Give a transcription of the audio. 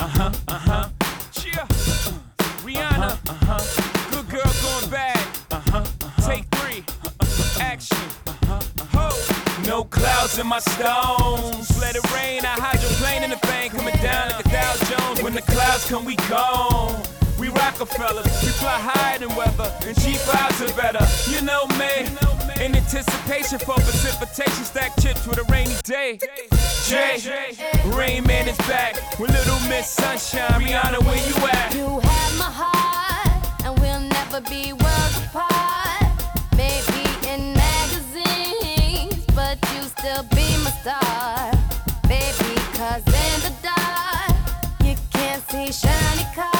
Yeah. Rihanna. Good girl going bad. Take 3. Action. Ho. No clouds in my stones. Let it rain. I hydroplane in the vein. Coming down like a Dow Jones. When the clouds come, we gone. We Rockefellers, we fly higher than weather, and cheap vibes are better. You know me, in anticipation for precipitation, stack chips with a rainy day. Jay, Rain Man is back with Little Miss Sunshine. Rihanna, where you at? You have my heart, and we'll never be worlds apart. Maybe in magazines, but you still be my star. Baby, 'cause in the dark, you can't see shiny cars.